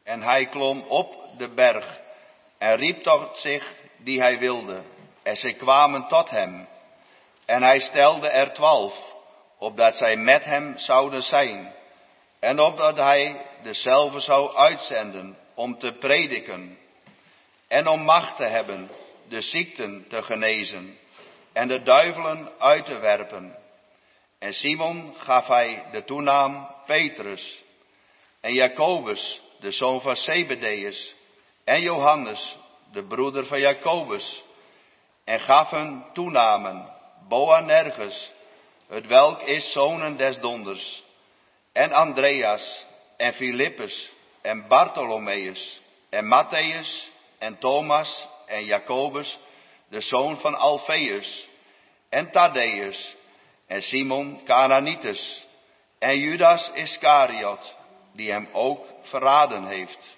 En hij klom op de berg en riep tot zich die hij wilde. En zij kwamen tot hem. En hij stelde er 12, opdat zij met hem zouden zijn. En opdat hij dezelfde zou uitzenden om te prediken. En om macht te hebben de ziekten te genezen en de duivelen uit te werpen. En Simon gaf hij de toenaam Petrus. En Jacobus, de zoon van Zebedeus. En Johannes, de broeder van Jacobus. En gaf hun toenamen Boanerges, het welk is zonen des donders. En Andreas, en Filippus, en Bartholomeus, en Matthäus, en Thomas, en Jacobus, de zoon van Alfeus, en Thaddeus, en Simon Canaanitus, en Judas Iscariot, die hem ook verraden heeft.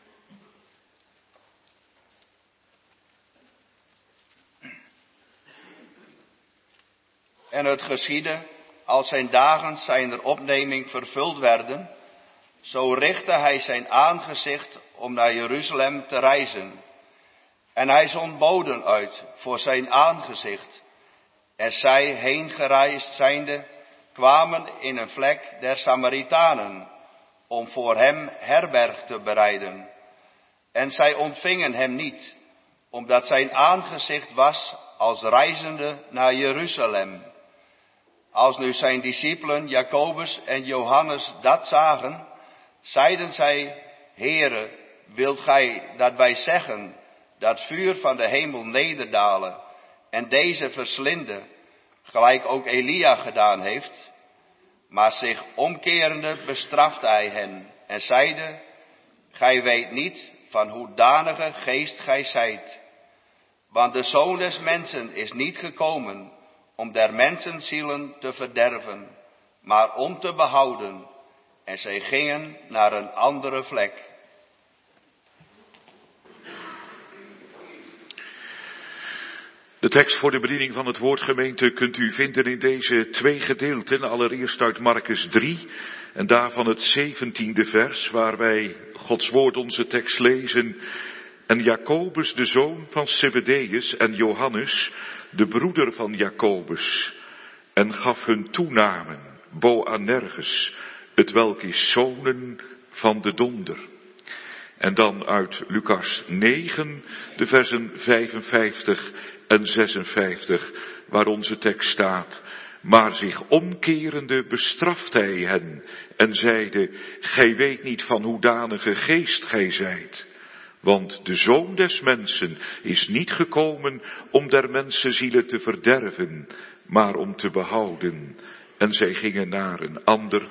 En het geschiedde, als zijn dagen zijner opneming vervuld werden, zo richtte hij zijn aangezicht om naar Jeruzalem te reizen. En hij zond boden uit voor zijn aangezicht. En zij, heen gereisd zijnde, kwamen in een vlek der Samaritanen, om voor hem herberg te bereiden. En zij ontvingen hem niet, omdat zijn aangezicht was als reizende naar Jeruzalem. Als nu zijn discipelen Jacobus en Johannes dat zagen, zeiden zij: Heere, wilt gij dat wij zeggen dat vuur van de hemel nederdalen en deze verslinden, gelijk ook Elia gedaan heeft? Maar zich omkerende bestrafte hij hen en zeide: Gij weet niet van hoedanige geest gij zijt. Want de Zoon des Mensen is niet gekomen om der mensen zielen te verderven, maar om te behouden. En zij gingen naar een andere vlek. De tekst voor de bediening van het woord, gemeente, kunt u vinden in deze 2 gedeelten. Allereerst uit Markus 3 en daarvan het 17e vers, waar wij Gods woord onze tekst lezen. En Jacobus, de zoon van Zebedeus, en Johannes, de broeder van Jacobus, en gaf hun toenamen Boanerges, het welk is zonen van de donder. En dan uit Lucas 9, de versen 55 en 56, waar onze tekst staat: Maar zich omkerende bestraft hij hen en zeide: Gij weet niet van hoedanige geest gij zijt. Want de Zoon des Mensen is niet gekomen om der mensen zielen te verderven, maar om te behouden. En zij gingen naar een ander.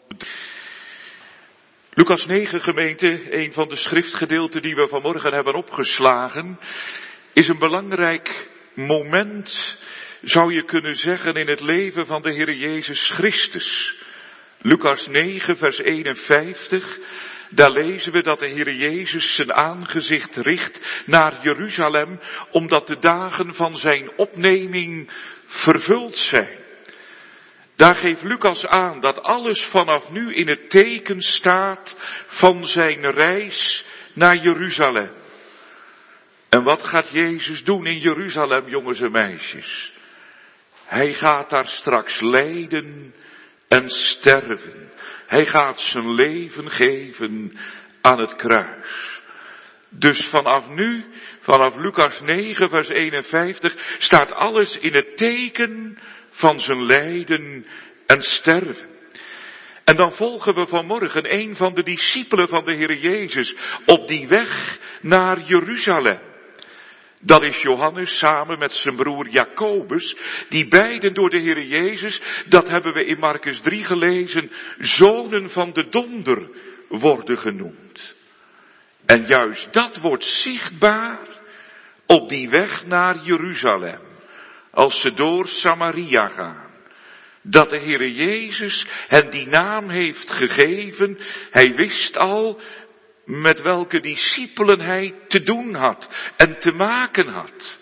Lucas 9, gemeente, een van de schriftgedeelten die we vanmorgen hebben opgeslagen, is een belangrijk moment, zou je kunnen zeggen, in het leven van de Heer Jezus Christus. Lucas 9, vers 51, daar lezen we dat de Heer Jezus zijn aangezicht richt naar Jeruzalem, omdat de dagen van zijn opneming vervuld zijn. Daar geeft Lucas aan dat alles vanaf nu in het teken staat van zijn reis naar Jeruzalem. En wat gaat Jezus doen in Jeruzalem, jongens en meisjes? Hij gaat daar straks lijden en sterven. Hij gaat zijn leven geven aan het kruis. Dus vanaf nu, vanaf Lucas 9 vers 51, staat alles in het teken van zijn lijden en sterven. En dan volgen we vanmorgen een van de discipelen van de Heer Jezus op die weg naar Jeruzalem. Dat is Johannes samen met zijn broer Jacobus, die beiden door de Heer Jezus, dat hebben we in Markus 3 gelezen, zonen van de donder worden genoemd. En juist dat wordt zichtbaar op die weg naar Jeruzalem, als ze door Samaria gaan. Dat de Heer Jezus hen die naam heeft gegeven, hij wist al met welke discipelen hij te doen had en te maken had.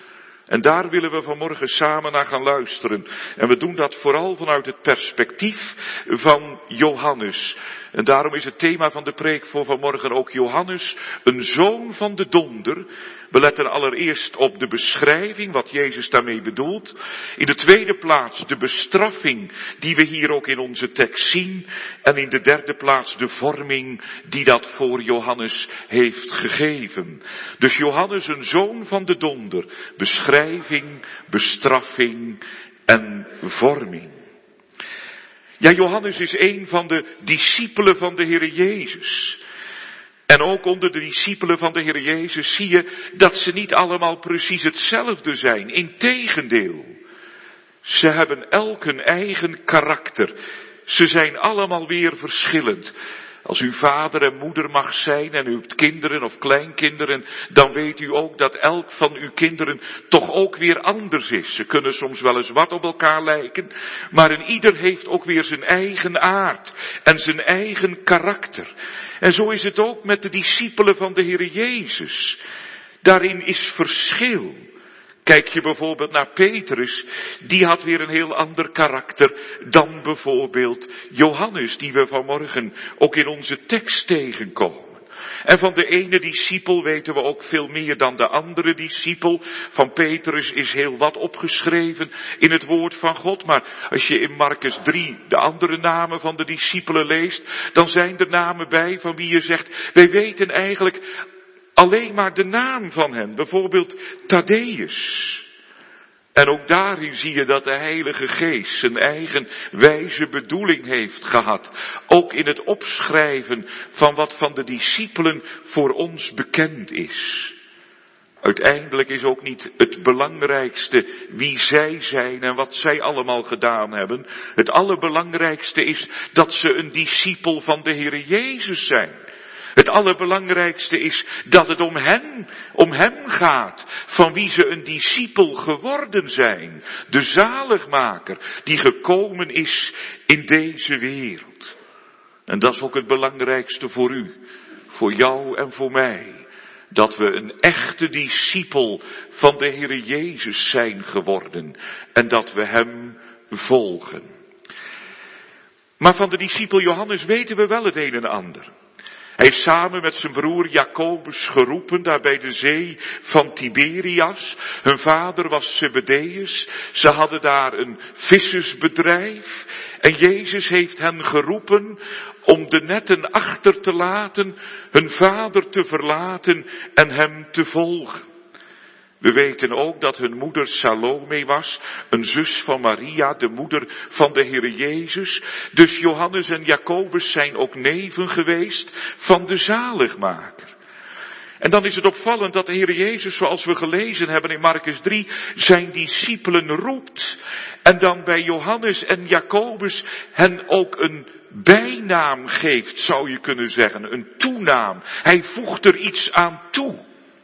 En daar willen we vanmorgen samen naar gaan luisteren. En we doen dat vooral vanuit het perspectief van Johannes. En daarom is het thema van de preek voor vanmorgen ook Johannes, een zoon van de donder. We letten allereerst op de beschrijving, wat Jezus daarmee bedoelt. In de tweede plaats de bestraffing die we hier ook in onze tekst zien. En in de derde plaats de vorming die dat voor Johannes heeft gegeven. Dus Johannes, een zoon van de donder. Beschrijving, bestraffing en vorming. Ja, Johannes is een van de discipelen van de Heere Jezus. En ook onder de discipelen van de Heere Jezus zie je dat ze niet allemaal precies hetzelfde zijn. Integendeel, ze hebben elk een eigen karakter. Ze zijn allemaal weer verschillend. Als u vader en moeder mag zijn en u hebt kinderen of kleinkinderen, dan weet u ook dat elk van uw kinderen toch ook weer anders is. Ze kunnen soms wel eens wat op elkaar lijken, maar een ieder heeft ook weer zijn eigen aard en zijn eigen karakter. En zo is het ook met de discipelen van de Heere Jezus. Daarin is verschil. Kijk je bijvoorbeeld naar Petrus, die had weer een heel ander karakter dan bijvoorbeeld Johannes, die we vanmorgen ook in onze tekst tegenkomen. En van de ene discipel weten we ook veel meer dan de andere discipel. Van Petrus is heel wat opgeschreven in het woord van God. Maar als je in Markus 3 de andere namen van de discipelen leest, dan zijn er namen bij van wie je zegt, wij weten eigenlijk alleen maar de naam van hen, bijvoorbeeld Thaddäus. En ook daarin zie je dat de Heilige Geest zijn eigen wijze bedoeling heeft gehad. Ook in het opschrijven van wat van de discipelen voor ons bekend is. Uiteindelijk is ook niet het belangrijkste wie zij zijn en wat zij allemaal gedaan hebben. Het allerbelangrijkste is dat ze een discipel van de Heere Jezus zijn. Het allerbelangrijkste is dat het om hem gaat, van wie ze een discipel geworden zijn. De zaligmaker die gekomen is in deze wereld. En dat is ook het belangrijkste voor u, voor jou en voor mij. Dat we een echte discipel van de Heere Jezus zijn geworden en dat we hem volgen. Maar van de discipel Johannes weten we wel het een en ander. Hij is samen met zijn broer Jacobus geroepen, daar bij de zee van Tiberias. Hun vader was Zebedeus. Ze hadden daar een vissersbedrijf. En Jezus heeft hen geroepen om de netten achter te laten, hun vader te verlaten en hem te volgen. We weten ook dat hun moeder Salome was, een zus van Maria, de moeder van de Heere Jezus. Dus Johannes en Jacobus zijn ook neven geweest van de zaligmaker. En dan is het opvallend dat de Heere Jezus, zoals we gelezen hebben in Markus 3, zijn discipelen roept. En dan bij Johannes en Jacobus hen ook een bijnaam geeft, zou je kunnen zeggen, een toenaam. Hij voegt er iets aan toe.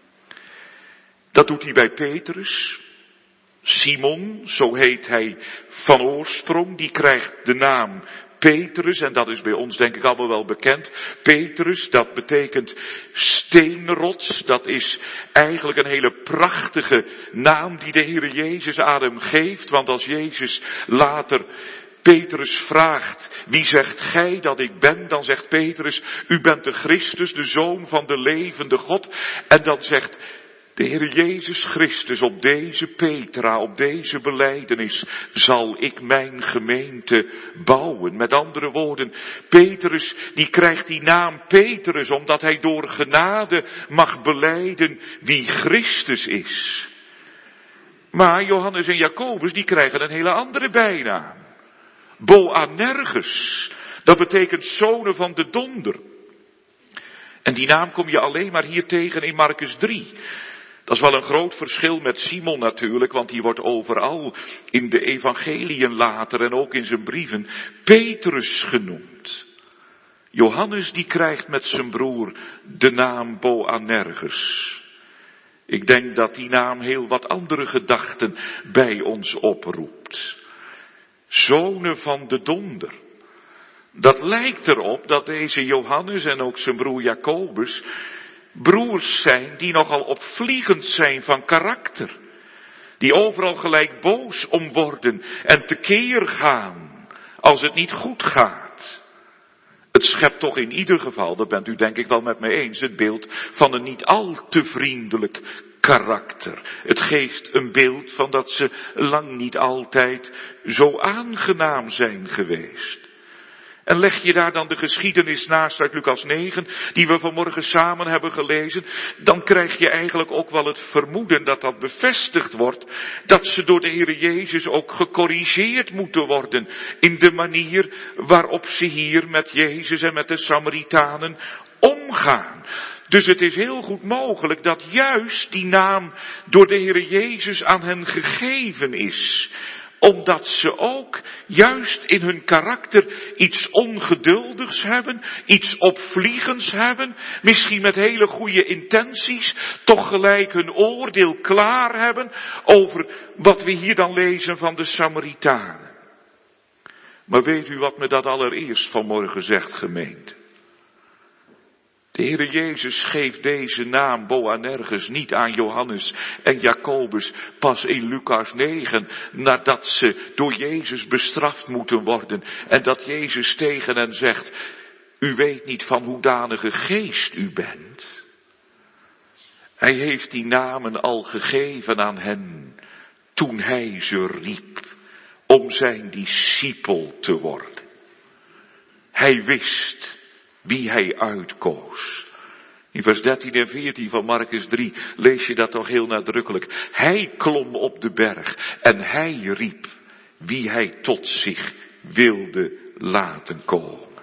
Dat doet hij bij Petrus. Simon, zo heet hij van oorsprong, die krijgt de naam Petrus. En dat is bij ons denk ik allemaal wel bekend. Petrus, dat betekent steenrots. Dat is eigenlijk een hele prachtige naam die de Heere Jezus aan hem geeft. Want als Jezus later Petrus vraagt, wie zegt gij dat ik ben? Dan zegt Petrus, u bent de Christus, de Zoon van de levende God. En dan zegt de Heer Jezus Christus, op deze Petra, op deze belijdenis zal ik mijn gemeente bouwen. Met andere woorden, Petrus die krijgt die naam Petrus omdat hij door genade mag belijden wie Christus is. Maar Johannes en Jacobus die krijgen een hele andere bijnaam. Boanerges, dat betekent zonen van de donder. En die naam kom je alleen maar hier tegen in Markus 3. Dat is wel een groot verschil met Simon natuurlijk, want die wordt overal in de evangeliën later en ook in zijn brieven Petrus genoemd. Johannes die krijgt met zijn broer de naam Boanerges. Ik denk dat die naam heel wat andere gedachten bij ons oproept. Zonen van de donder. Dat lijkt erop dat deze Johannes en ook zijn broer Jacobus broers zijn die nogal opvliegend zijn van karakter. die overal gelijk boos om worden en tekeer gaan als het niet goed gaat. Het schept toch in ieder geval, dat bent u denk ik wel met mij eens, het beeld van een niet al te vriendelijk karakter. Het geeft een beeld van dat ze lang niet altijd zo aangenaam zijn geweest. En leg je daar dan de geschiedenis naast uit Lucas 9, die we vanmorgen samen hebben gelezen, dan krijg je eigenlijk ook wel het vermoeden dat dat bevestigd wordt, dat ze door de Heere Jezus ook gecorrigeerd moeten worden in de manier waarop ze hier met Jezus en met de Samaritanen omgaan. Dus het is heel goed mogelijk dat juist die naam door de Heere Jezus aan hen gegeven is, omdat ze ook juist in hun karakter iets ongeduldigs hebben, iets opvliegends hebben, misschien met hele goede intenties, toch gelijk hun oordeel klaar hebben over wat we hier dan lezen van de Samaritanen. Maar weet u wat me dat allereerst vanmorgen zegt, gemeente? De Heere Jezus geeft deze naam Boanerges niet aan Johannes en Jacobus pas in Lucas 9, nadat ze door Jezus bestraft moeten worden en dat Jezus tegen hen zegt, u weet niet van hoedanige geest u bent. Hij heeft die namen al gegeven aan hen toen hij ze riep om zijn discipel te worden. Hij wist wie hij uitkoos. In vers 13 en 14 van Markus 3 lees je dat toch heel nadrukkelijk. Hij klom op de berg en hij riep wie hij tot zich wilde laten komen.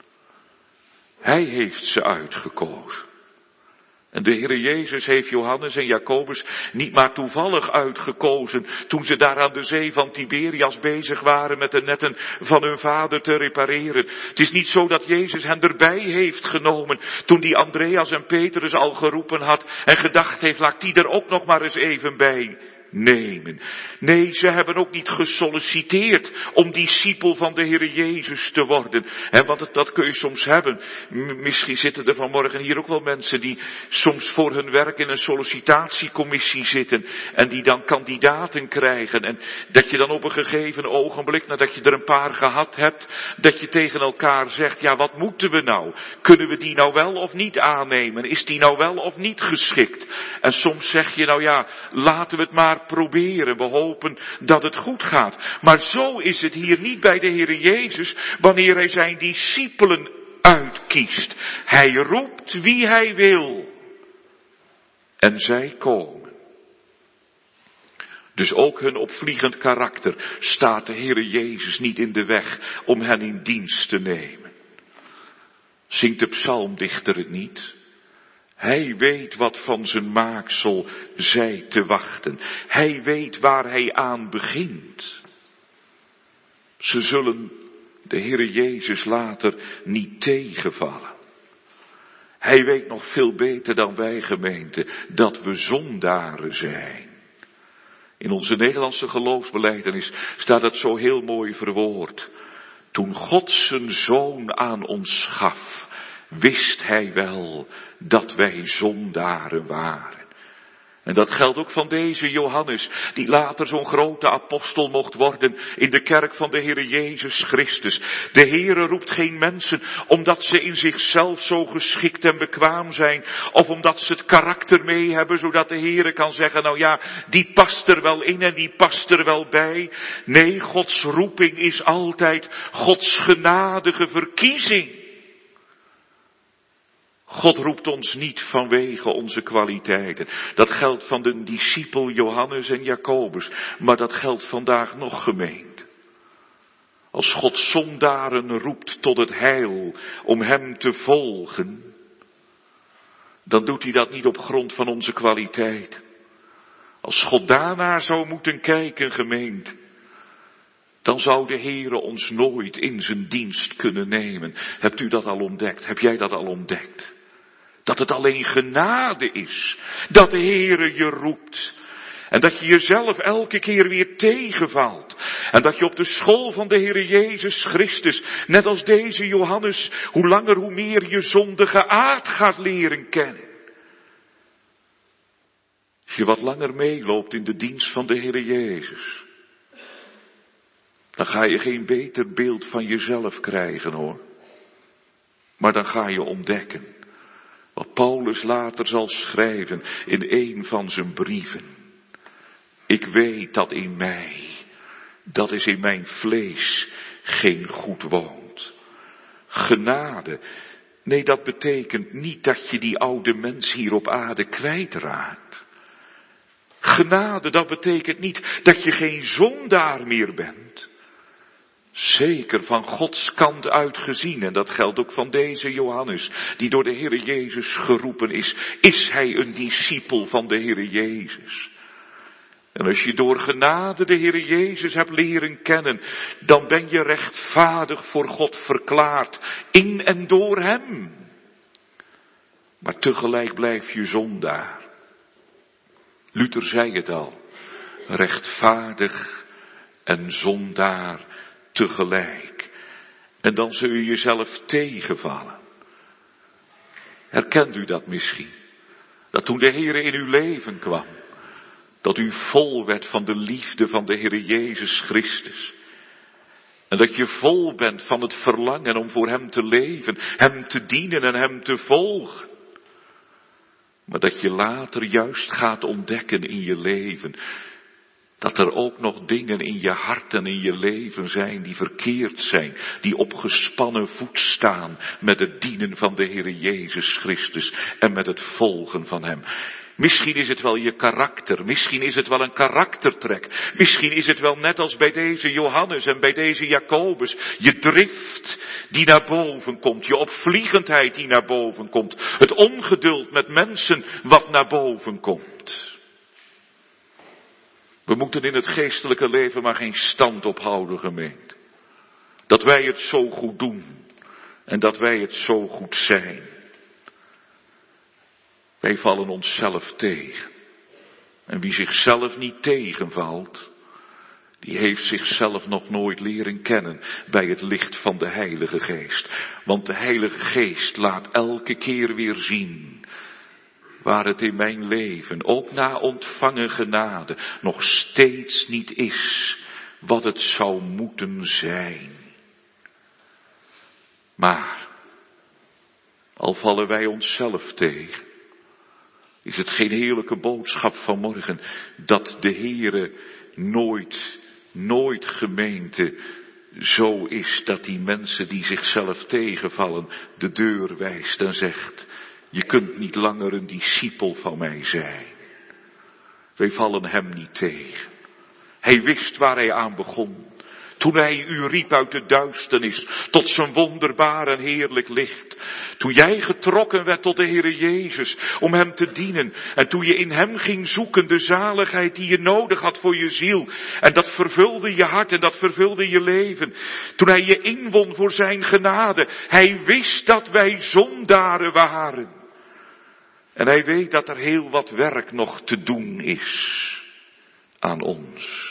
Hij heeft ze uitgekozen. En de Heere Jezus heeft Johannes en Jacobus niet maar toevallig uitgekozen toen ze daar aan de zee van Tiberias bezig waren met de netten van hun vader te repareren. Het is niet zo dat Jezus hen erbij heeft genomen toen die Andreas en Petrus al geroepen had en gedacht heeft, laat die er ook nog maar eens even bij nemen. Nee, ze hebben ook niet gesolliciteerd om discipel van de Heere Jezus te worden. Want dat kun je soms hebben. Misschien zitten er vanmorgen hier ook wel mensen die soms voor hun werk in een sollicitatiecommissie zitten en die dan kandidaten krijgen. En dat je dan op een gegeven ogenblik, nadat je er een paar gehad hebt, dat je tegen elkaar zegt, ja, wat moeten we nou? Kunnen we die nou wel of niet aannemen? Is die nou wel of niet geschikt? En soms zeg je, nou ja, laten we het maar proberen. We hopen dat het goed gaat. Maar zo is het hier niet bij de Heere Jezus wanneer hij zijn discipelen uitkiest. Hij roept wie hij wil. En zij komen. Dus ook hun opvliegend karakter staat de Heere Jezus niet in de weg om hen in dienst te nemen. Zingt de psalmdichter het niet? Hij weet wat van zijn maaksel zij te wachten. Hij weet waar hij aan begint. Ze zullen de Heere Jezus later niet tegenvallen. Hij weet nog veel beter dan wij, gemeente, dat we zondaren zijn. In onze Nederlandse geloofsbelijdenis staat het zo heel mooi verwoord. Toen God zijn zoon aan ons gaf, wist hij wel dat wij zondaren waren. En dat geldt ook van deze Johannes, die later zo'n grote apostel mocht worden in de kerk van de Heere Jezus Christus. De Heere roept geen mensen omdat ze in zichzelf zo geschikt en bekwaam zijn, of omdat ze het karakter mee hebben, zodat de Heere kan zeggen, nou ja, die past er wel in en die past er wel bij. Nee, Gods roeping is altijd Gods genadige verkiezing. God roept ons niet vanwege onze kwaliteiten. Dat geldt van de discipel Johannes en Jacobus, maar dat geldt vandaag nog, gemeente. Als God zondaren roept tot het heil om hem te volgen, dan doet hij dat niet op grond van onze kwaliteit. Als God daarnaar zou moeten kijken, gemeente, dan zou de Heere ons nooit in zijn dienst kunnen nemen. Hebt u dat al ontdekt? Heb jij dat al ontdekt? Dat het alleen genade is. Dat de Heere je roept. En dat je jezelf elke keer weer tegenvalt. En dat je op de school van de Heere Jezus Christus, net als deze Johannes, hoe langer hoe meer je zondige aard gaat leren kennen. Als je wat langer meeloopt in de dienst van de Heere Jezus, dan ga je geen beter beeld van jezelf krijgen hoor. Maar dan ga je ontdekken wat Paulus later zal schrijven in een van zijn brieven. Ik weet dat in mij, dat is in mijn vlees, geen goed woont. Genade, nee, dat betekent niet dat je die oude mens hier op aarde kwijtraakt. Genade, dat betekent niet dat je geen zondaar meer bent. Zeker van Gods kant uit gezien, en dat geldt ook van deze Johannes, die door de Heere Jezus geroepen is hij een discipel van de Heere Jezus. En als je door genade de Heere Jezus hebt leren kennen, dan ben je rechtvaardig voor God verklaard, in en door hem. Maar tegelijk blijf je zondaar. Luther zei het al, rechtvaardig en zondaar tegelijk. En dan zul je jezelf tegenvallen. Herkent u dat misschien? Dat toen de Heere in uw leven kwam, dat u vol werd van de liefde van de Heere Jezus Christus. En dat je vol bent van het verlangen om voor hem te leven, hem te dienen en hem te volgen. Maar dat je later juist gaat ontdekken in je leven, dat er ook nog dingen in je hart en in je leven zijn die verkeerd zijn, die op gespannen voet staan met het dienen van de Heere Jezus Christus en met het volgen van hem. Misschien is het wel je karakter, misschien is het wel een karaktertrek, misschien is het wel net als bij deze Johannes en bij deze Jacobus, je drift die naar boven komt, je opvliegendheid die naar boven komt, het ongeduld met mensen wat naar boven komt. We moeten in het geestelijke leven maar geen stand ophouden, gemeente. Dat wij het zo goed doen en dat wij het zo goed zijn. Wij vallen onszelf tegen. En wie zichzelf niet tegenvalt, die heeft zichzelf nog nooit leren kennen bij het licht van de Heilige Geest. Want de Heilige Geest laat elke keer weer zien waar het in mijn leven, ook na ontvangen genade, nog steeds niet is wat het zou moeten zijn. Maar, al vallen wij onszelf tegen, is het geen heerlijke boodschap vanmorgen dat de Heere nooit gemeente zo is dat die mensen die zichzelf tegenvallen de deur wijst en zegt, je kunt niet langer een discipel van mij zijn. Wij vallen hem niet tegen. Hij wist waar hij aan begon. Toen hij u riep uit de duisternis tot zijn wonderbaar en heerlijk licht. Toen jij getrokken werd tot de Heere Jezus om hem te dienen. En toen je in hem ging zoeken de zaligheid die je nodig had voor je ziel. En dat vervulde je hart en dat vervulde je leven. Toen hij je inwon voor zijn genade. Hij wist dat wij zondaren waren. En hij weet dat er heel wat werk nog te doen is aan ons.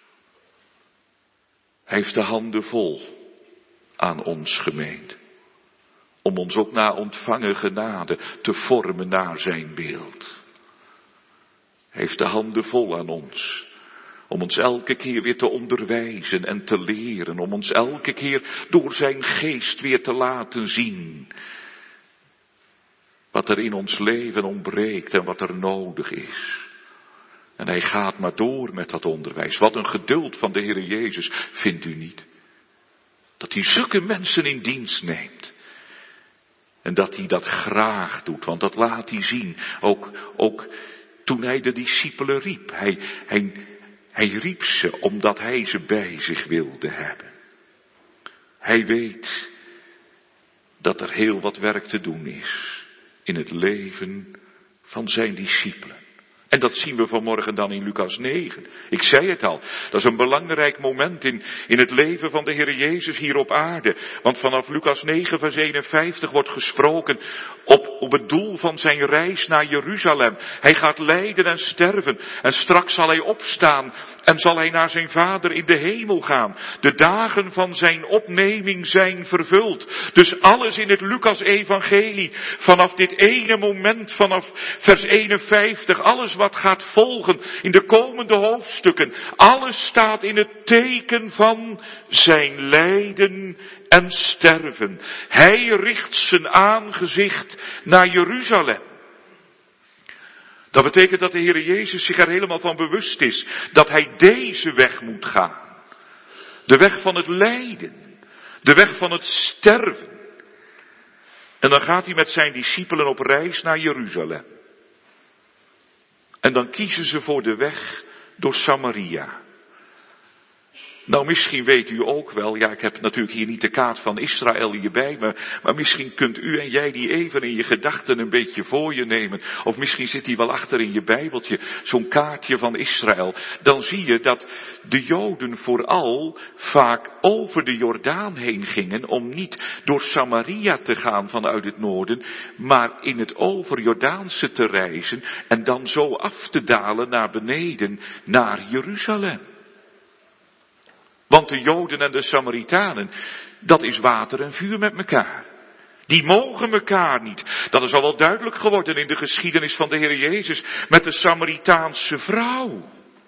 Hij heeft de handen vol aan ons, gemeente. Om ons ook na ontvangen genade te vormen naar zijn beeld. Hij heeft de handen vol aan ons. Om ons elke keer weer te onderwijzen en te leren. Om ons elke keer door zijn geest weer te laten zien wat er in ons leven ontbreekt en wat er nodig is. En hij gaat maar door met dat onderwijs. Wat een geduld van de Heere Jezus, vindt u niet? Dat hij zulke mensen in dienst neemt. En dat hij dat graag doet, want dat laat hij zien. Ook toen hij de discipelen riep. Hij riep ze omdat hij ze bij zich wilde hebben. Hij weet dat er heel wat werk te doen is in het leven van zijn discipelen. En dat zien we vanmorgen dan in Lucas 9. Ik zei het al, dat is een belangrijk moment in het leven van de Heere Jezus hier op aarde. Want vanaf Lucas 9 vers 51 wordt gesproken op het doel van zijn reis naar Jeruzalem. Hij gaat lijden en sterven en straks zal hij opstaan en zal hij naar zijn Vader in de hemel gaan. De dagen van zijn opneming zijn vervuld. Dus alles in het Lucas evangelie, vanaf dit ene moment, vanaf vers 51, alles wat gaat volgen in de komende hoofdstukken, alles staat in het teken van zijn lijden en sterven. Hij richt zijn aangezicht naar Jeruzalem. Dat betekent dat de Heer Jezus zich er helemaal van bewust is dat hij deze weg moet gaan. De weg van het lijden, de weg van het sterven. En dan gaat hij met zijn discipelen op reis naar Jeruzalem. En dan kiezen ze voor de weg door Samaria. Nou, misschien weet u ook wel, ja, ik heb natuurlijk hier niet de kaart van Israël hierbij, maar misschien kunt u en jij die even in je gedachten een beetje voor je nemen. Of misschien zit die wel achter in je Bijbeltje, zo'n kaartje van Israël. Dan zie je dat de Joden vooral vaak over de Jordaan heen gingen om niet door Samaria te gaan vanuit het noorden, maar in het overjordaanse te reizen en dan zo af te dalen naar beneden, naar Jeruzalem. Want de Joden en de Samaritanen, dat is water en vuur met elkaar. Die mogen elkaar niet. Dat is al wel duidelijk geworden in de geschiedenis van de Heer Jezus met de Samaritaanse vrouw.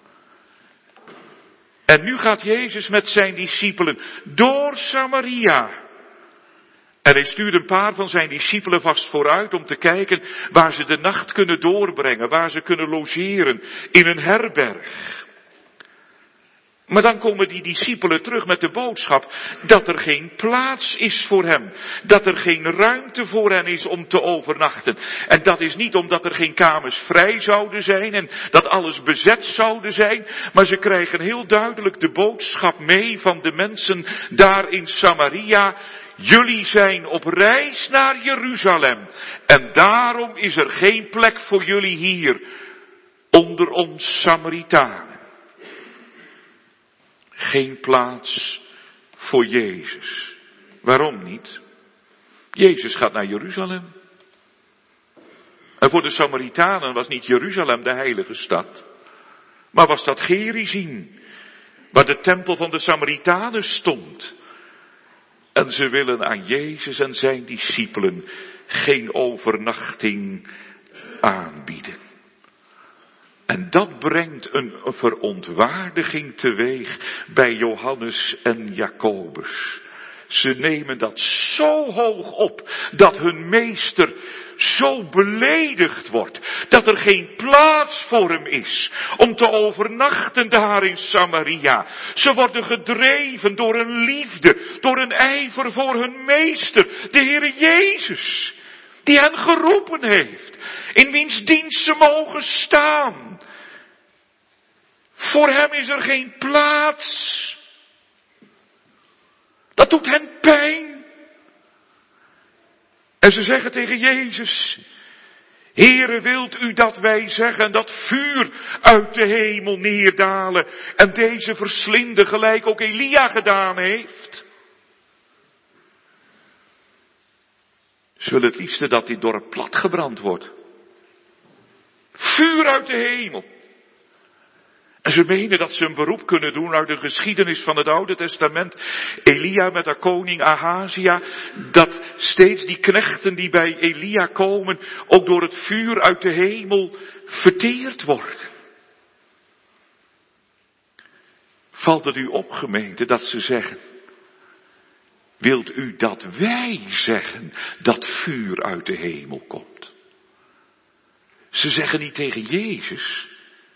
En nu gaat Jezus met zijn discipelen door Samaria. En hij stuurt een paar van zijn discipelen vast vooruit om te kijken waar ze de nacht kunnen doorbrengen, waar ze kunnen logeren in een herberg. Maar dan komen die discipelen terug met de boodschap dat er geen plaats is voor hem. Dat er geen ruimte voor hen is om te overnachten. En dat is niet omdat er geen kamers vrij zouden zijn en dat alles bezet zouden zijn. Maar ze krijgen heel duidelijk de boodschap mee van de mensen daar in Samaria. Jullie zijn op reis naar Jeruzalem. En daarom is er geen plek voor jullie hier onder ons Samaritanen. Geen plaats voor Jezus. Waarom niet? Jezus gaat naar Jeruzalem. En voor de Samaritanen was niet Jeruzalem de heilige stad, maar was dat Gerizim, waar de tempel van de Samaritanen stond. En ze willen aan Jezus en zijn discipelen geen overnachting aanbieden. En dat brengt een verontwaardiging teweeg bij Johannes en Jacobus. Ze nemen dat zo hoog op dat hun meester zo beledigd wordt. Dat er geen plaats voor hem is om te overnachten daar in Samaria. Ze worden gedreven door een liefde, door een ijver voor hun meester, de Heere Jezus. Die hen geroepen heeft, in wiens dienst ze mogen staan. Voor hem is er geen plaats. Dat doet hen pijn. En ze zeggen tegen Jezus, Heere, wilt u dat wij zeggen dat vuur uit de hemel neerdalen en deze verslinden gelijk ook Elia gedaan heeft? Ze willen het liefste dat dit dorp platgebrand wordt. Vuur uit de hemel. En ze menen dat ze een beroep kunnen doen uit de geschiedenis van het Oude Testament. Elia met haar koning Ahazia. Dat steeds die knechten die bij Elia komen ook door het vuur uit de hemel verteerd worden. Valt het u op, gemeente, dat ze zeggen, wilt u dat wij zeggen dat vuur uit de hemel komt? Ze zeggen niet tegen Jezus,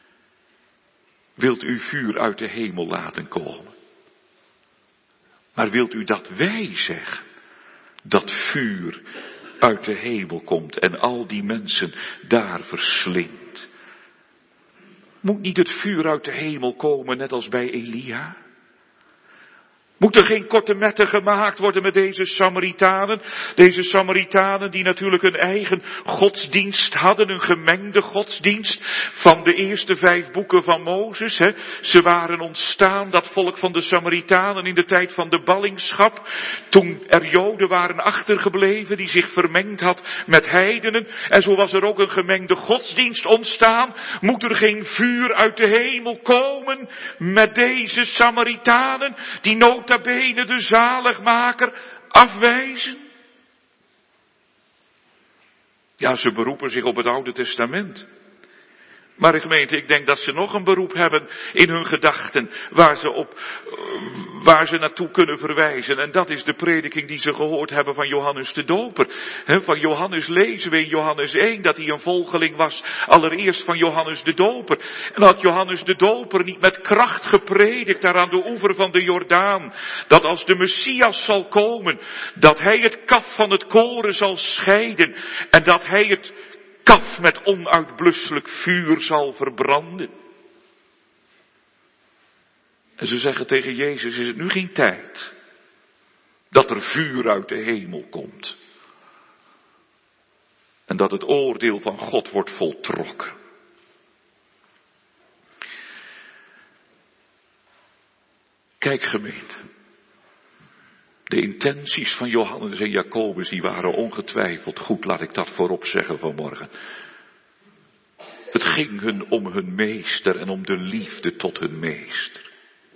wilt u vuur uit de hemel laten komen? Maar wilt u dat wij zeggen dat vuur uit de hemel komt en al die mensen daar verslindt? Moet niet het vuur uit de hemel komen net als bij Elia? Moet er geen korte metten gemaakt worden met deze Samaritanen? Deze Samaritanen die natuurlijk een eigen godsdienst hadden, een gemengde godsdienst van de eerste 5 boeken van Mozes. Hè. Ze waren ontstaan, dat volk van de Samaritanen, in de tijd van de ballingschap. Toen er Joden waren achtergebleven die zich vermengd had met heidenen. En zo was er ook een gemengde godsdienst ontstaan. Moet er geen vuur uit de hemel komen met deze Samaritanen die nota bene de zaligmaker afwijzen? Ja, ze beroepen zich op het Oude Testament. Maar gemeente, ik denk dat ze nog een beroep hebben in hun gedachten waar ze naartoe kunnen verwijzen. En dat is de prediking die ze gehoord hebben van Johannes de Doper. Van Johannes lezen we in Johannes 1 dat hij een volgeling was, allereerst van Johannes de Doper. En had Johannes de Doper niet met kracht gepredikt daar aan de oever van de Jordaan, dat als de Messias zal komen, dat hij het kaf van het koren zal scheiden en dat hij het kaf met onuitblusselijk vuur zal verbranden. En ze zeggen tegen Jezus, is het nu geen tijd dat er vuur uit de hemel komt en dat het oordeel van God wordt voltrokken. Kijk gemeente, de intenties van Johannes en Jacobus die waren ongetwijfeld goed, laat ik dat voorop zeggen vanmorgen. Het ging hun om hun meester en om de liefde tot hun meester.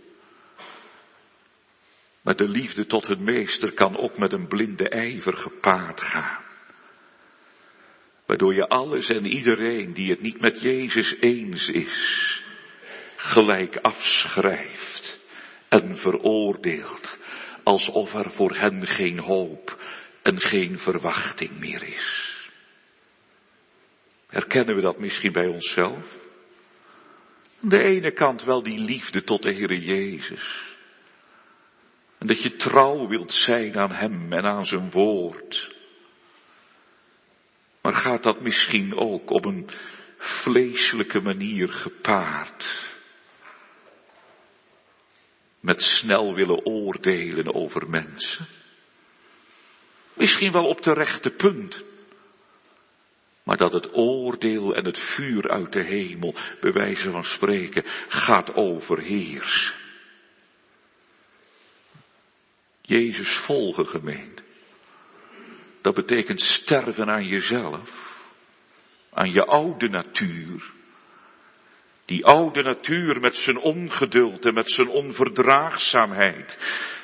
Maar de liefde tot hun meester kan ook met een blinde ijver gepaard gaan. Waardoor je alles en iedereen die het niet met Jezus eens is, gelijk afschrijft en veroordeelt. Alsof er voor hen geen hoop en geen verwachting meer is. Herkennen we dat misschien bij onszelf? Aan de ene kant wel die liefde tot de Heere Jezus. En dat je trouw wilt zijn aan Hem en aan zijn woord. Maar gaat dat misschien ook op een vleeselijke manier gepaard? Met snel willen oordelen over mensen. Misschien wel op de rechte punt. Maar dat het oordeel en het vuur uit de hemel, bij wijze van spreken, gaat overheersen. Jezus volgen, gemeente. Dat betekent sterven aan jezelf. Aan je oude natuur. Die oude natuur met zijn ongeduld en met zijn onverdraagzaamheid.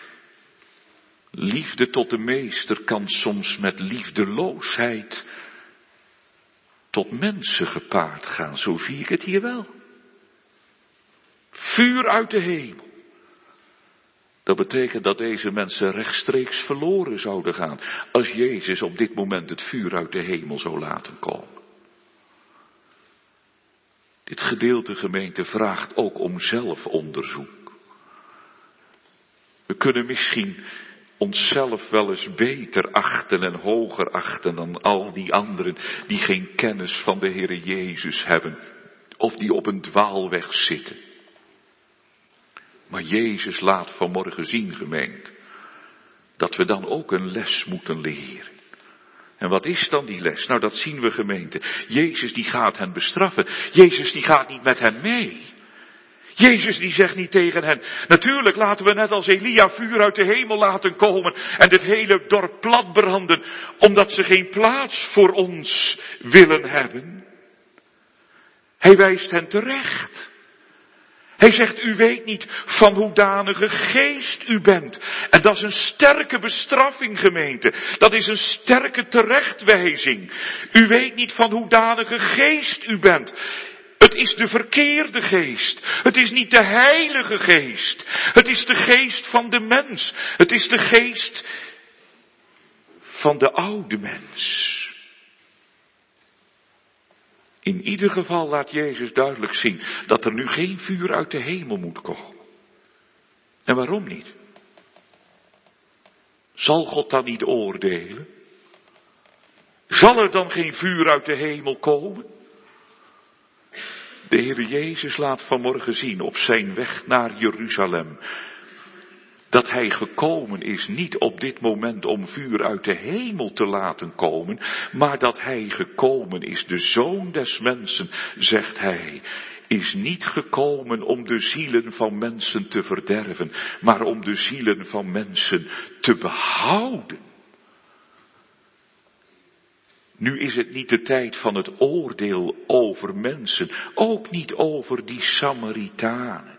Liefde tot de meester kan soms met liefdeloosheid tot mensen gepaard gaan. Zo zie ik het hier wel. Vuur uit de hemel. Dat betekent dat deze mensen rechtstreeks verloren zouden gaan. Als Jezus op dit moment het vuur uit de hemel zou laten komen. Dit gedeelte, gemeente, vraagt ook om zelfonderzoek. We kunnen misschien onszelf wel eens beter achten en hoger achten dan al die anderen die geen kennis van de Heere Jezus hebben of die op een dwaalweg zitten. Maar Jezus laat vanmorgen zien, gemeente, dat we dan ook een les moeten leren. En wat is dan die les? Nou, dat zien we, gemeente. Jezus die gaat hen bestraffen. Jezus die gaat niet met hen mee. Jezus die zegt niet tegen hen, natuurlijk laten we net als Elia vuur uit de hemel laten komen en dit hele dorp platbranden, omdat ze geen plaats voor ons willen hebben. Hij wijst hen terecht. Hij zegt, u weet niet van hoedanige geest u bent. En dat is een sterke bestraffing, gemeente. Dat is een sterke terechtwijzing. U weet niet van hoedanige geest u bent. Het is de verkeerde geest. Het is niet de heilige geest. Het is de geest van de mens. Het is de geest van de oude mens. In ieder geval laat Jezus duidelijk zien dat er nu geen vuur uit de hemel moet komen. En waarom niet? Zal God dan niet oordelen? Zal er dan geen vuur uit de hemel komen? De Heer Jezus laat vanmorgen zien op zijn weg naar Jeruzalem dat hij gekomen is niet op dit moment om vuur uit de hemel te laten komen, maar dat hij gekomen is, de Zoon des mensen, zegt hij, is niet gekomen om de zielen van mensen te verderven, maar om de zielen van mensen te behouden. Nu is het niet de tijd van het oordeel over mensen, ook niet over die Samaritanen.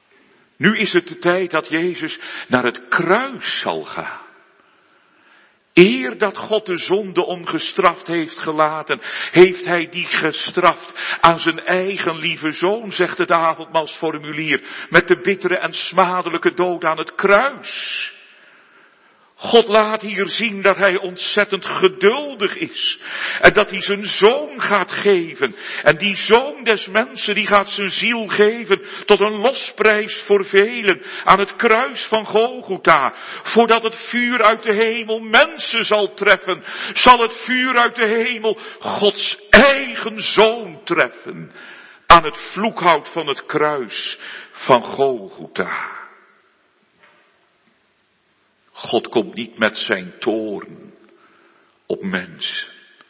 Nu is het de tijd dat Jezus naar het kruis zal gaan. Eer dat God de zonde ongestraft heeft gelaten, heeft hij die gestraft aan zijn eigen lieve zoon, zegt het avondmaalsformulier, met de bittere en smadelijke dood aan het kruis. God laat hier zien dat hij ontzettend geduldig is. En dat hij zijn zoon gaat geven. En die zoon des mensen, die gaat zijn ziel geven tot een losprijs voor velen aan het kruis van Golgotha. Voordat het vuur uit de hemel mensen zal treffen, zal het vuur uit de hemel Gods eigen zoon treffen. Aan het vloekhout van het kruis van Golgotha. God komt niet met zijn toorn op mensen,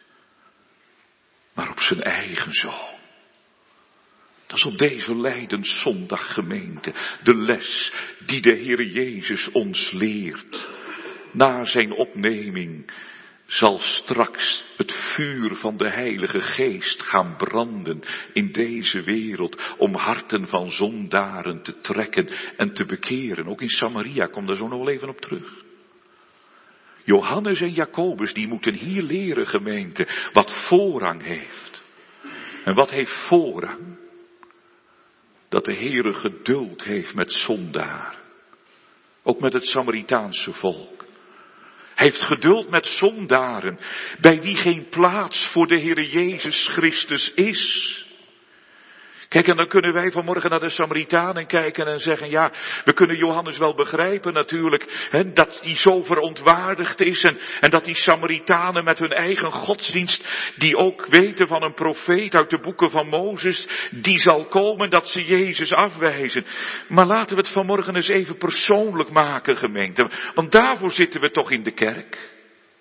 maar op zijn eigen zoon. Dat is op deze Lijdenszondag, gemeente, de les die de Heere Jezus ons leert. Na zijn opneming zal straks het vuur van de Heilige Geest gaan branden in deze wereld om harten van zondaren te trekken en te bekeren. Ook in Samaria, kom daar zo nog wel even op terug. Johannes en Jacobus, die moeten hier leren, gemeente, wat voorrang heeft. En wat heeft voorrang? Dat de Heere geduld heeft met zondaren. Ook met het Samaritaanse volk. Hij heeft geduld met zondaren, bij wie geen plaats voor de Heere Jezus Christus is. Kijk, en dan kunnen wij vanmorgen naar de Samaritanen kijken en zeggen, ja, we kunnen Johannes wel begrijpen natuurlijk, hè, dat die zo verontwaardigd is en dat die Samaritanen met hun eigen godsdienst, die ook weten van een profeet uit de boeken van Mozes, die zal komen, dat ze Jezus afwijzen. Maar laten we het vanmorgen eens even persoonlijk maken, gemeente, want daarvoor zitten we toch in de kerk.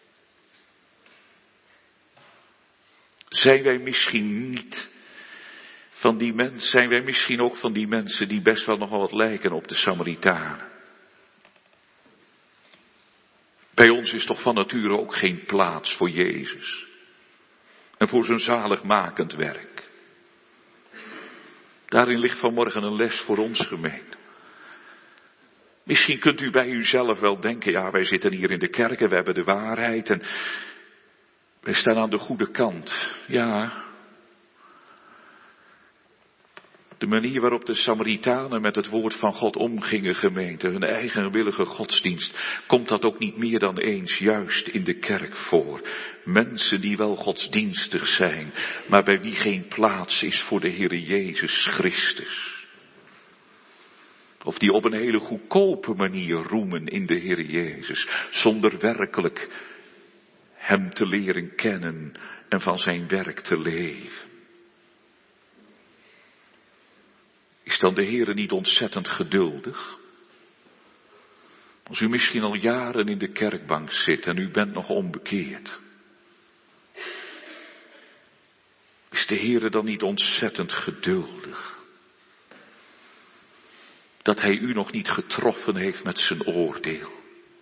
Zijn wij misschien niet van die mensen, zijn wij misschien ook van die mensen die best wel nogal wat lijken op de Samaritanen? Bij ons is toch van nature ook geen plaats voor Jezus en voor zijn zaligmakend werk. Daarin ligt vanmorgen een les voor ons, gemeente. Misschien kunt u bij uzelf wel denken, ja, wij zitten hier in de kerk en we hebben de waarheid en wij staan aan de goede kant. Ja. De manier waarop de Samaritanen met het woord van God omgingen, gemeente, hun eigenwillige godsdienst, komt dat ook niet meer dan eens juist in de kerk voor. Mensen die wel godsdienstig zijn, maar bij wie geen plaats is voor de Heere Jezus Christus. Of die op een hele goedkope manier roemen in de Heere Jezus, zonder werkelijk Hem te leren kennen en van zijn werk te leven. Is dan de Heere niet ontzettend geduldig? Als u misschien al jaren in de kerkbank zit en u bent nog onbekeerd. Is de Heere dan niet ontzettend geduldig? Dat hij u nog niet getroffen heeft met zijn oordeel.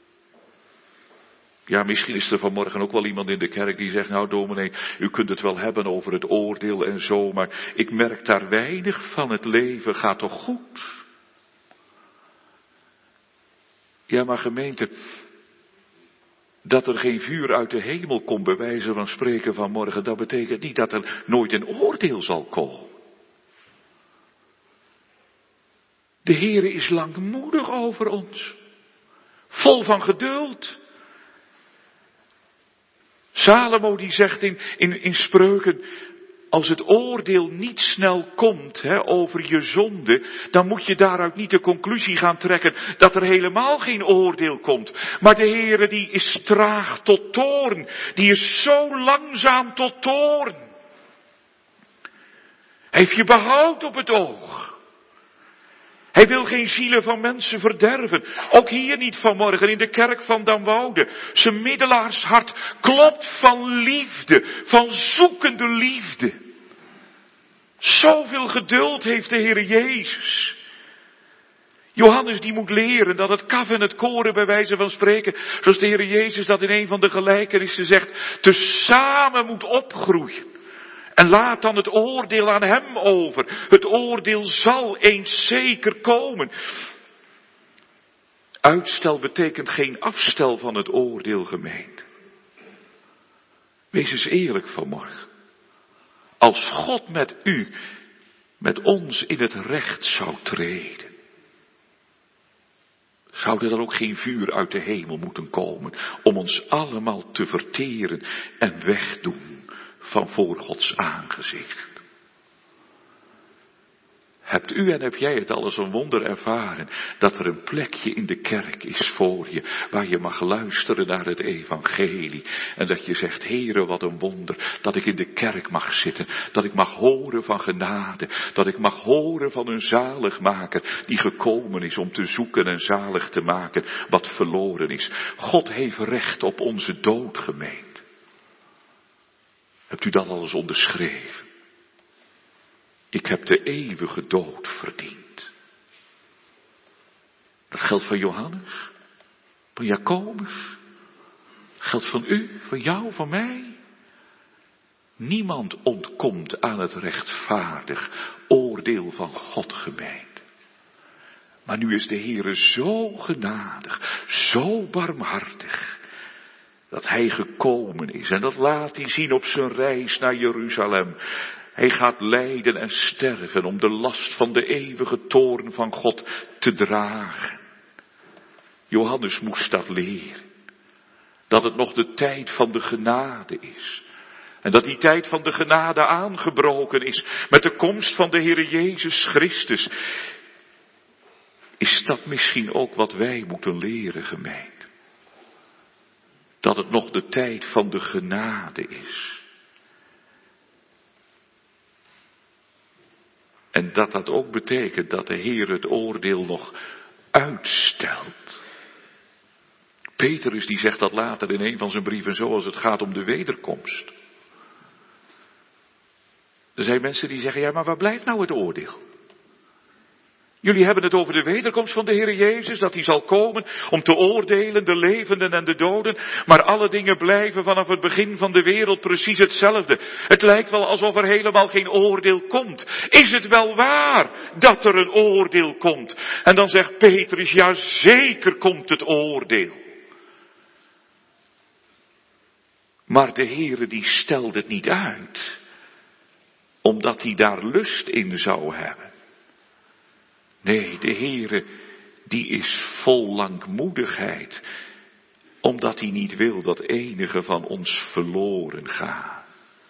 Ja, misschien is er vanmorgen ook wel iemand in de kerk die zegt, nou dominee, u kunt het wel hebben over het oordeel en zo, maar ik merk daar weinig van, het leven gaat toch goed? Ja, maar gemeente, dat er geen vuur uit de hemel komt, bij wijze van spreken vanmorgen, dat betekent niet dat er nooit een oordeel zal komen. De Heere is langmoedig over ons, vol van geduld. Salomo die zegt in Spreuken, als het oordeel niet snel komt over je zonde, dan moet je daaruit niet de conclusie gaan trekken dat er helemaal geen oordeel komt. Maar de Heere die is traag tot toorn, die is zo langzaam tot toorn. Hij heeft je behoud op het oog. Hij wil geen zielen van mensen verderven. Ook hier niet vanmorgen in de kerk van Damwoude. Zijn middelaarshart klopt van liefde, van zoekende liefde. Zoveel geduld heeft de Heere Jezus. Johannes die moet leren dat het kaf en het koren bij wijze van spreken, zoals de Heere Jezus dat in een van de gelijkenissen zegt, tezamen moet opgroeien. En laat dan het oordeel aan hem over. Het oordeel zal eens zeker komen. Uitstel betekent geen afstel van het oordeel, gemeente. Wees eens eerlijk vanmorgen. Als God met u, met ons in het recht zou treden, zou er dan ook geen vuur uit de hemel moeten komen om ons allemaal te verteren en wegdoen van voor Gods aangezicht? Hebt u en heb jij het al eens een wonder ervaren dat er een plekje in de kerk is voor je, waar je mag luisteren naar het evangelie en dat je zegt, Heere, wat een wonder dat ik in de kerk mag zitten, dat ik mag horen van genade, dat ik mag horen van een zaligmaker die gekomen is om te zoeken en zalig te maken wat verloren is. God heeft recht op onze dood gemeend. Hebt u dat al eens onderschreven? Ik heb de eeuwige dood verdiend. Dat geldt van Johannes, van Jacobus, dat geldt van u, van jou, van mij. Niemand ontkomt aan het rechtvaardig oordeel van God gemeend. Maar nu is de Heere zo genadig, zo barmhartig, dat hij gekomen is. En dat laat hij zien op zijn reis naar Jeruzalem. Hij gaat lijden en sterven om de last van de eeuwige toorn van God te dragen. Johannes moest dat leren. Dat het nog de tijd van de genade is. En dat die tijd van de genade aangebroken is met de komst van de Heere Jezus Christus. Is dat misschien ook wat wij moeten leren, gemeente? Dat het nog de tijd van de genade is. En dat dat ook betekent dat de Heer het oordeel nog uitstelt. Petrus die zegt dat later in een van zijn brieven zo als het gaat om de wederkomst. Er zijn mensen die zeggen, ja, maar waar blijft nou het oordeel? Jullie hebben het over de wederkomst van de Heer Jezus, dat hij zal komen om te oordelen de levenden en de doden. Maar alle dingen blijven vanaf het begin van de wereld precies hetzelfde. Het lijkt wel alsof er helemaal geen oordeel komt. Is het wel waar dat er een oordeel komt? En dan zegt Petrus, ja zeker komt het oordeel. Maar de Heer die stelt het niet uit, omdat hij daar lust in zou hebben. Nee, de Heere, die is vol langmoedigheid, omdat hij niet wil dat enige van ons verloren gaat.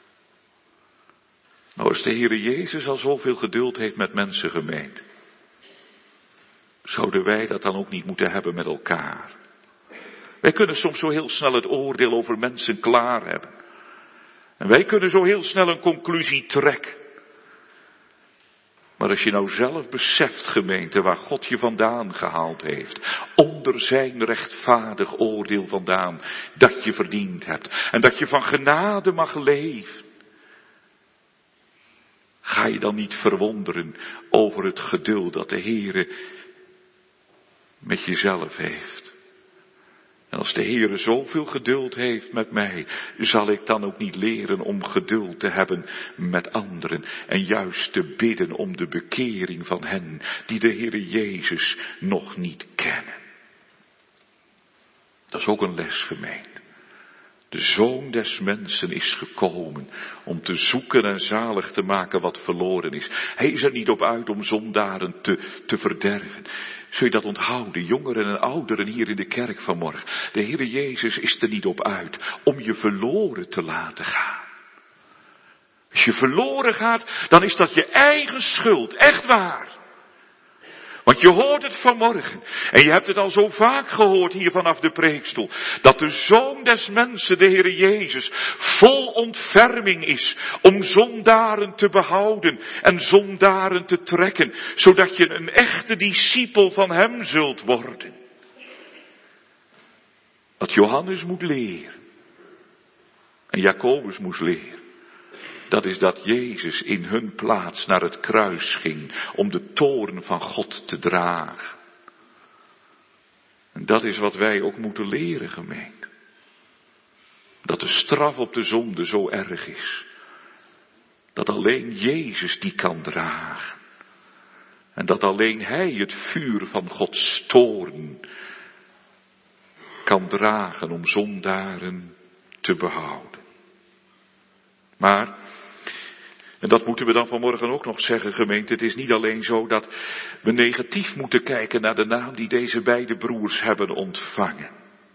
Nou, als de Heere Jezus al zoveel geduld heeft met mensen gemeend, zouden wij dat dan ook niet moeten hebben met elkaar? Wij kunnen soms zo heel snel het oordeel over mensen klaar hebben. En wij kunnen zo heel snel een conclusie trekken. Maar als je nou zelf beseft, gemeente, waar God je vandaan gehaald heeft, onder zijn rechtvaardig oordeel vandaan, dat je verdiend hebt en dat je van genade mag leven, ga je dan niet verwonderen over het geduld dat de Heere met jezelf heeft? En als de Heere zoveel geduld heeft met mij, zal ik dan ook niet leren om geduld te hebben met anderen en juist te bidden om de bekering van hen die de Heere Jezus nog niet kennen. Dat is ook een les, gemeente. De Zoon des mensen is gekomen om te zoeken en zalig te maken wat verloren is. Hij is er niet op uit om zondaren te verderven. Zul je dat onthouden, jongeren en ouderen hier in de kerk vanmorgen? De Heere Jezus is er niet op uit om je verloren te laten gaan. Als je verloren gaat, dan is dat je eigen schuld, echt waar. Want je hoort het vanmorgen, en je hebt het al zo vaak gehoord hier vanaf de preekstoel, dat de Zoon des mensen, de Heere Jezus, vol ontferming is om zondaren te behouden en zondaren te trekken, zodat je een echte discipel van hem zult worden. Wat Johannes moet leren, en Jacobus moest leren, dat is dat Jezus in hun plaats naar het kruis ging om de toorn van God te dragen. En dat is wat wij ook moeten leren, gemeente. Dat de straf op de zonde zo erg is. Dat alleen Jezus die kan dragen. En dat alleen Hij het vuur van Gods toorn kan dragen om zondaren te behouden. Maar, en dat moeten we dan vanmorgen ook nog zeggen, gemeente, het is niet alleen zo dat we negatief moeten kijken naar de naam die deze beide broers hebben ontvangen.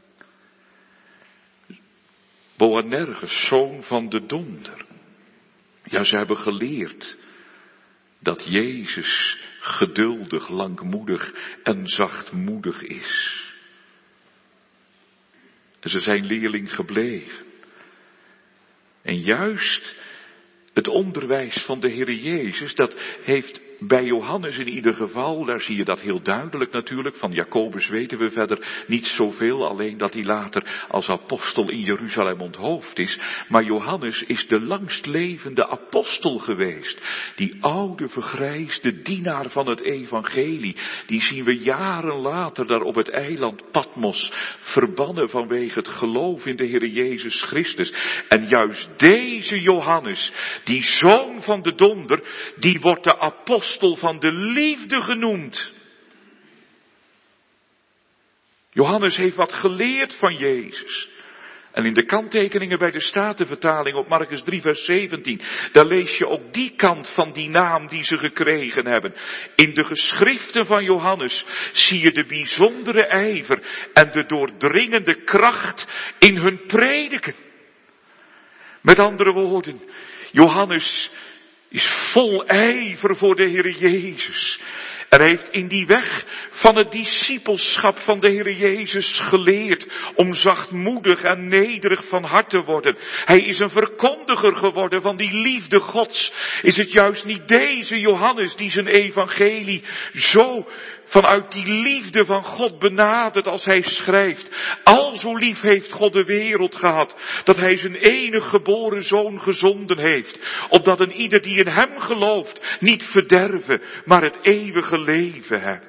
Boanerges, zoon van de donder. Ja, ze hebben geleerd dat Jezus geduldig, langmoedig en zachtmoedig is. En ze zijn leerling gebleven. En juist het onderwijs van de Heer Jezus, dat heeft bij Johannes in ieder geval, daar zie je dat heel duidelijk natuurlijk, van Jacobus weten we verder niet zoveel, alleen dat hij later als apostel in Jeruzalem onthoofd is. Maar Johannes is de langstlevende apostel geweest. Die oude vergrijsde dienaar van het evangelie, die zien we jaren later daar op het eiland Patmos verbannen vanwege het geloof in de Heer Jezus Christus. En juist deze Johannes, die zoon van de donder, die wordt de apostel van de liefde genoemd. Johannes heeft wat geleerd van Jezus. En in de kanttekeningen bij de Statenvertaling op Markus 3 vers 17, daar lees je ook die kant van die naam die ze gekregen hebben. In de geschriften van Johannes zie je de bijzondere ijver en de doordringende kracht in hun prediken. Met andere woorden, Johannes is vol ijver voor de Heer Jezus. En heeft in die weg van het discipelschap van de Heer Jezus geleerd om zachtmoedig en nederig van hart te worden. Hij is een verkondiger geworden van die liefde Gods. Is het juist niet deze Johannes die zijn evangelie zo vanuit die liefde van God benadert als hij schrijft: al zo lief heeft God de wereld gehad, dat hij zijn enige geboren zoon gezonden heeft, opdat een ieder die in hem gelooft niet verderven, maar het eeuwige leven hebben.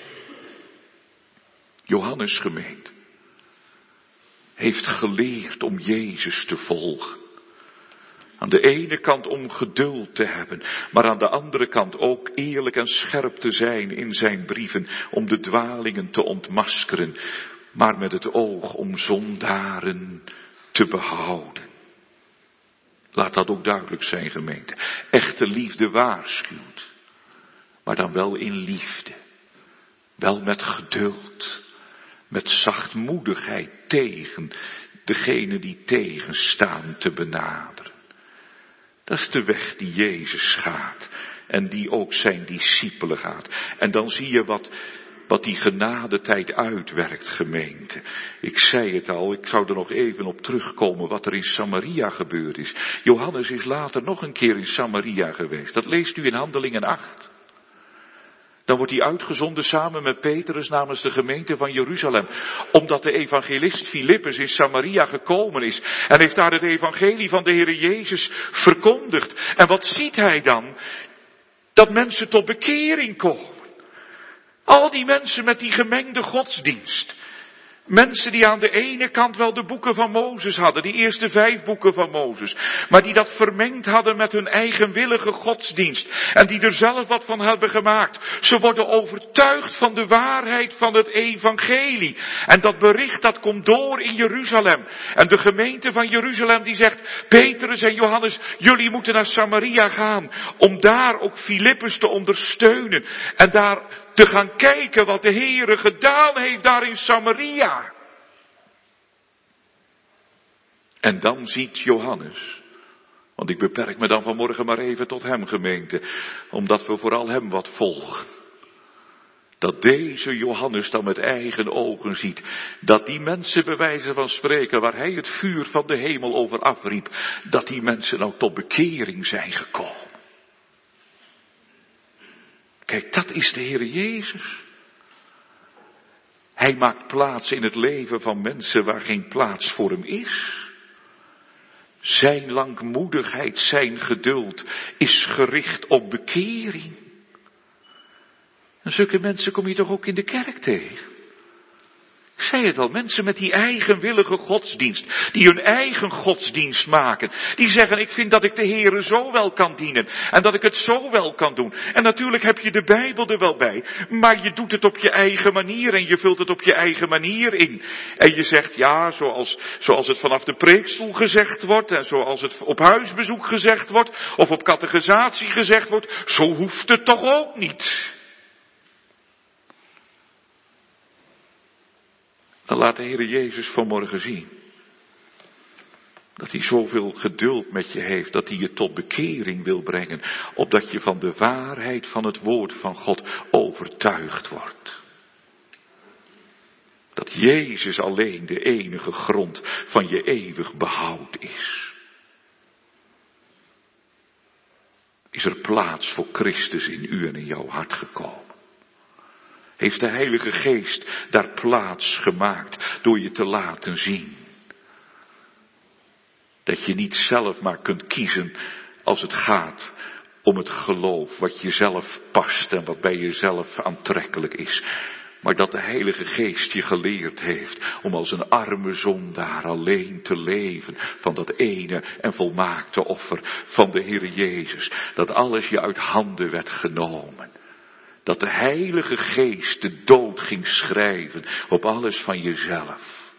Johannes, gemeente, heeft geleerd om Jezus te volgen. Aan de ene kant om geduld te hebben, maar aan de andere kant ook eerlijk en scherp te zijn in zijn brieven, om de dwalingen te ontmaskeren, maar met het oog om zondaren te behouden. Laat dat ook duidelijk zijn, gemeente. Echte liefde waarschuwt, maar dan wel in liefde, wel met geduld, met zachtmoedigheid tegen degene die tegenstaan te benaderen. Dat is de weg die Jezus gaat en die ook zijn discipelen gaat. En dan zie je wat die genadetijd uitwerkt, gemeente. Ik zei het al, ik zou er nog even op terugkomen wat er in Samaria gebeurd is. Johannes is later nog een keer in Samaria geweest. Dat leest u in Handelingen 8. Dan wordt hij uitgezonden samen met Petrus namens de gemeente van Jeruzalem. Omdat de evangelist Filippus in Samaria gekomen is. En heeft daar het evangelie van de Heer Jezus verkondigd. En wat ziet hij dan? Dat mensen tot bekering komen. Al die mensen met die gemengde godsdienst. Mensen die aan de ene kant wel de boeken van Mozes hadden, die eerste 5 boeken van Mozes, maar die dat vermengd hadden met hun eigenwillige godsdienst en die er zelf wat van hebben gemaakt. Ze worden overtuigd van de waarheid van het evangelie. En dat bericht dat komt door in Jeruzalem. En de gemeente van Jeruzalem die zegt: Petrus en Johannes, jullie moeten naar Samaria gaan om daar ook Filippus te ondersteunen en daar te gaan kijken wat de Heere gedaan heeft daar in Samaria. En dan ziet Johannes, want ik beperk me dan vanmorgen maar even tot hem, gemeente, omdat we vooral hem wat volgen. Dat deze Johannes dan met eigen ogen ziet, dat die mensen bij wijze van spreken, waar hij het vuur van de hemel over afriep, dat die mensen nou tot bekering zijn gekomen. Kijk, dat is de Heer Jezus. Hij maakt plaats in het leven van mensen waar geen plaats voor hem is. Zijn langmoedigheid, zijn geduld is gericht op bekering. En zulke mensen kom je toch ook in de kerk tegen? Ik zei het al, mensen met die eigenwillige godsdienst, die hun eigen godsdienst maken, die zeggen, ik vind dat ik de Heere zo wel kan dienen en dat ik het zo wel kan doen. En natuurlijk heb je de Bijbel er wel bij, maar je doet het op je eigen manier en je vult het op je eigen manier in. En je zegt, ja, zoals het vanaf de preekstoel gezegd wordt en zoals het op huisbezoek gezegd wordt of op catechisatie gezegd wordt, zo hoeft het toch ook niet. Dan laat de Heere Jezus vanmorgen zien dat hij zoveel geduld met je heeft, dat hij je tot bekering wil brengen, opdat je van de waarheid van het woord van God overtuigd wordt. Dat Jezus alleen de enige grond van je eeuwig behoud is. Is er plaats voor Christus in u en in jouw hart gekomen? Heeft de Heilige Geest daar plaats gemaakt door je te laten zien? Dat je niet zelf maar kunt kiezen als het gaat om het geloof wat jezelf past en wat bij jezelf aantrekkelijk is. Maar dat de Heilige Geest je geleerd heeft om als een arme zondaar alleen te leven van dat ene en volmaakte offer van de Heere Jezus. Dat alles je uit handen werd genomen. Dat de Heilige Geest de dood ging schrijven op alles van jezelf.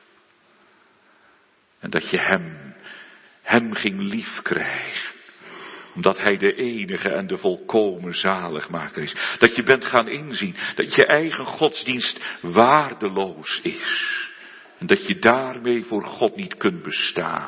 En dat je hem ging liefkrijgen. Omdat hij de enige en de volkomen zaligmaker is. Dat je bent gaan inzien dat je eigen godsdienst waardeloos is. En dat je daarmee voor God niet kunt bestaan.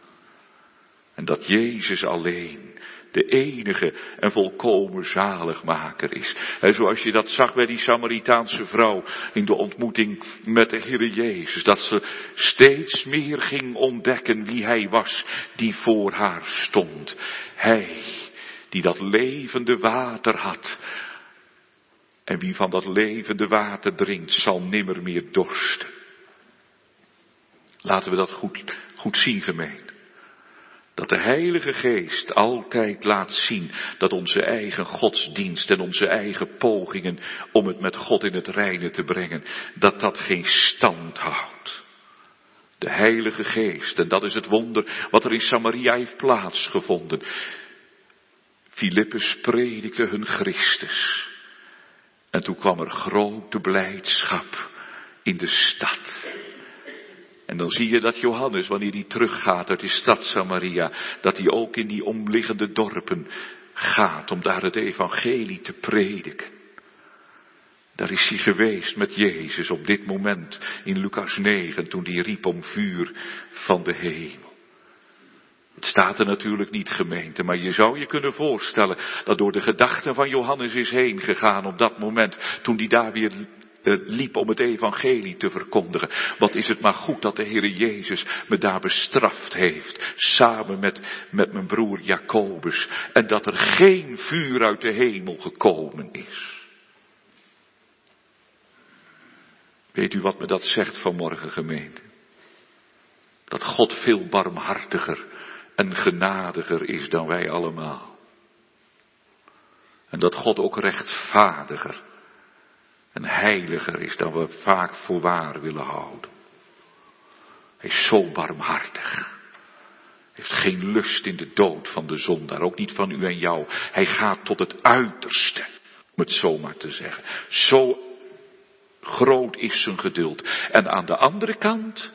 En dat Jezus alleen de enige en volkomen zaligmaker is. En zoals je dat zag bij die Samaritaanse vrouw in de ontmoeting met de Heere Jezus. Dat ze steeds meer ging ontdekken wie hij was die voor haar stond. Hij die dat levende water had. En wie van dat levende water drinkt zal nimmer meer dorsten. Laten we dat goed zien, gemeente. Dat de Heilige Geest altijd laat zien dat onze eigen godsdienst en onze eigen pogingen om het met God in het reine te brengen, dat dat geen stand houdt. De Heilige Geest, en dat is het wonder wat er in Samaria heeft plaatsgevonden. Filippus predikte hun Christus. En toen kwam er grote blijdschap in de stad. En dan zie je dat Johannes, wanneer hij teruggaat uit die stad Samaria, dat hij ook in die omliggende dorpen gaat om daar het evangelie te prediken. Daar is hij geweest met Jezus op dit moment in Lucas 9, toen hij riep om vuur van de hemel. Het staat er natuurlijk niet, gemeente, maar je zou je kunnen voorstellen dat door de gedachten van Johannes is heen gegaan op dat moment, toen hij daar weer liep om het evangelie te verkondigen. Wat is het maar goed dat de Heere Jezus me daar bestraft heeft, samen met mijn broer Jacobus, en dat er geen vuur uit de hemel gekomen is. Weet u wat me dat zegt vanmorgen, gemeente? Dat God veel barmhartiger en genadiger is dan wij allemaal. En dat God ook rechtvaardiger en heiliger is dan we vaak voor waar willen houden. Hij is zo barmhartig. Hij heeft geen lust in de dood van de zondaar, ook niet van u en jou. Hij gaat tot het uiterste, om het zo maar te zeggen. Zo groot is zijn geduld. En aan de andere kant,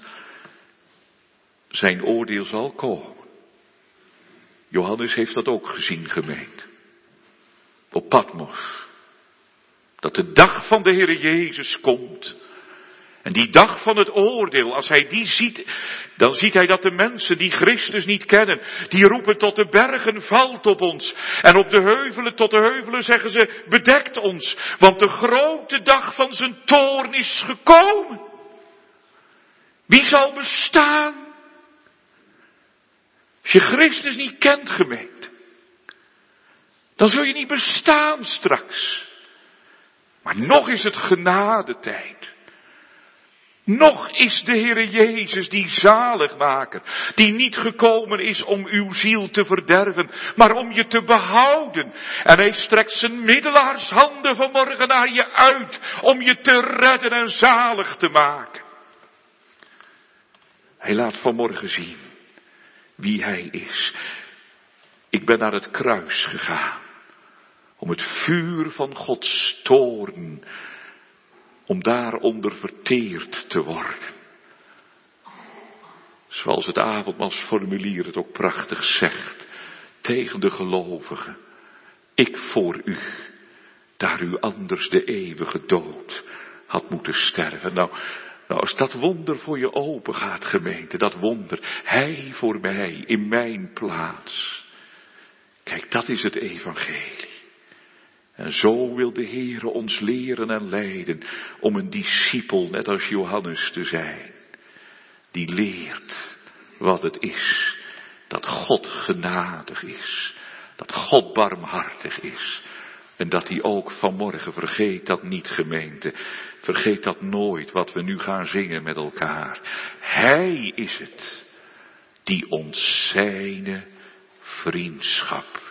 zijn oordeel zal komen. Johannes heeft dat ook gezien, gemeente. Op Patmos. Dat de dag van de Heere Jezus komt. En die dag van het oordeel, als hij die ziet, dan ziet hij dat de mensen die Christus niet kennen, die roepen tot de bergen, valt op ons. En op de heuvelen, tot de heuvelen zeggen ze, bedekt ons. Want de grote dag van zijn toorn is gekomen. Wie zal bestaan? Als je Christus niet kent, gemeente, dan zul je niet bestaan straks. Maar nog is het genadetijd. Nog is de Heere Jezus die zaligmaker, die niet gekomen is om uw ziel te verderven, maar om je te behouden. En hij strekt zijn middelaarshanden vanmorgen naar je uit, om je te redden en zalig te maken. Hij laat vanmorgen zien wie hij is. Ik ben naar het kruis gegaan om het vuur van Gods toorn, om daaronder verteerd te worden. Zoals het avondmaalsformulier het ook prachtig zegt tegen de gelovigen. Ik voor u, daar u anders de eeuwige dood had moeten sterven. Nou, als dat wonder voor je open gaat, gemeente, dat wonder, hij voor mij, in mijn plaats. Kijk, dat is het evangelie. En zo wil de Heere ons leren en leiden om een discipel, net als Johannes, te zijn. Die leert wat het is dat God genadig is. Dat God barmhartig is. En dat hij ook vanmorgen, vergeet dat niet, gemeente. Vergeet dat nooit wat we nu gaan zingen met elkaar. Hij is het die ons zijne vriendschap